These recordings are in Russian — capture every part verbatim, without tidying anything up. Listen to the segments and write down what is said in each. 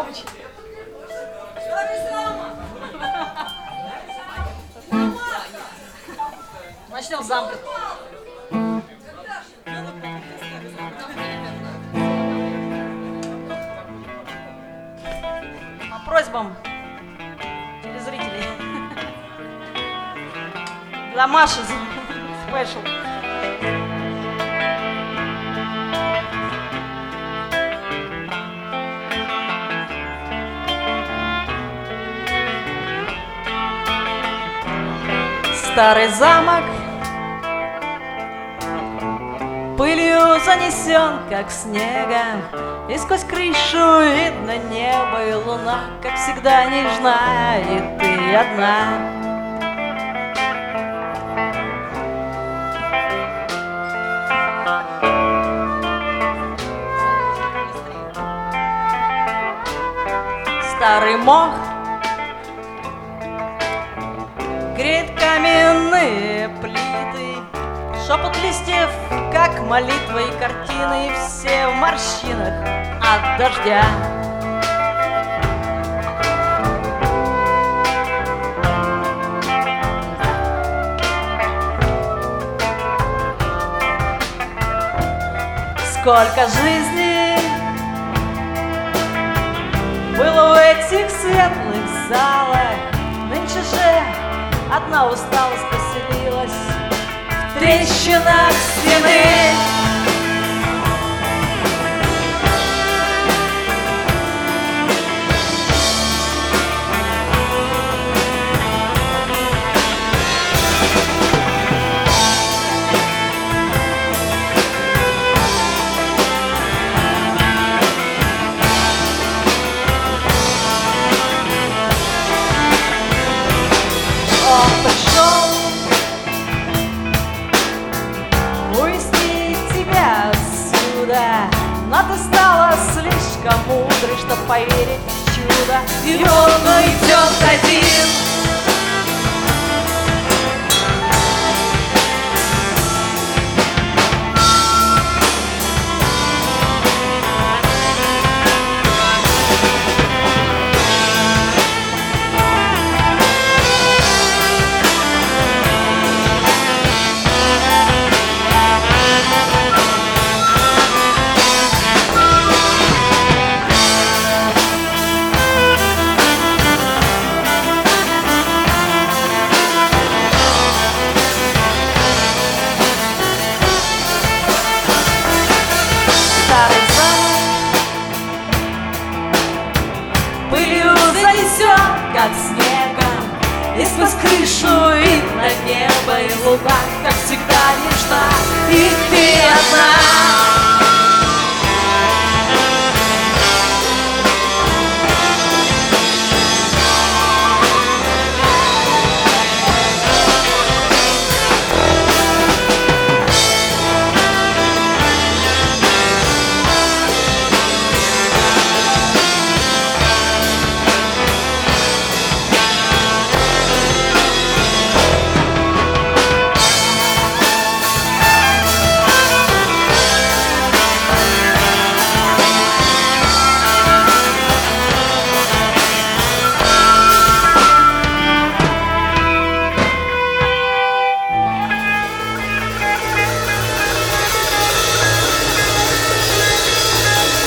Начнем с замка. По просьбам телезрителей. Для Маши спешл. Старый замок пылью занесен, как снегом, и сквозь крышу видно небо и луна, как всегда нежна, и ты одна. Старый мох греет каменные плиты, шепот листьев, как молитва, и картины все в морщинах от дождя. Сколько жизней было в этих светлых залах, нынче же одна усталость поселилась в трещинах стены. Он пришел увести тебя отсюда, но ты стала слишком мудрой, чтоб поверить в чудо, и он уйдет один. Как снегом, и сквозь крышу видно небо и луга, как всегда нежна, и ты одна.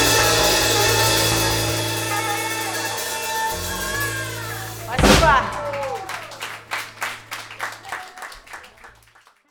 Спасибо.